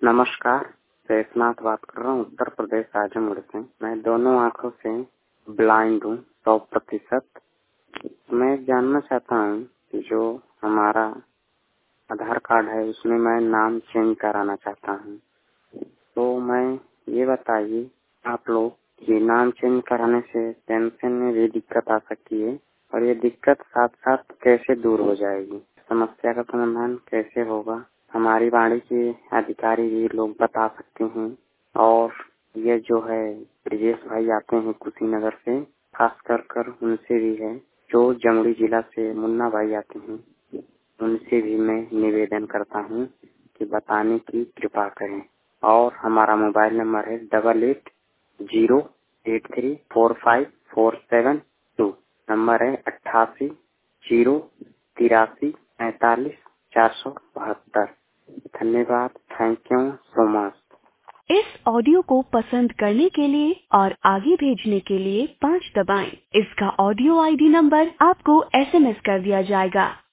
नमस्कार, शेषनाथ बात कर रहा हूँ उत्तर प्रदेश आजमगढ़ से। मैं दोनों आँखों से ब्लाइंड हूँ 100%। मैं जानना चाहता हूँ कि जो हमारा आधार कार्ड है उसमें मैं नाम चेंज कराना चाहता हूँ, तो मैं ये बताइए आप लोग कि नाम चेंज कराने से पेंशन में भी दिक्कत आ सकती है और ये दिक्कत साथ साथ कैसे दूर हो जाएगी, समस्या का समाधान कैसे होगा, हमारी वाणी के अधिकारी भी लोग बता सकते हैं। और ये जो है ब्रिजेश भाई आते हैं कुशीनगर से, खास कर उनसे भी है। जो जमुई जिला से मुन्ना भाई आते हैं उनसे भी मैं निवेदन करता हूँ कि बताने की कृपा करें। और हमारा मोबाइल नंबर है 8883454742। नंबर है 8803434572। धन्यवाद, थैंक यू सो मच। इस ऑडियो को पसंद करने के लिए और आगे भेजने के लिए 5 दबाएं। इसका ऑडियो आईडी नंबर आपको एसएमएस कर दिया जाएगा।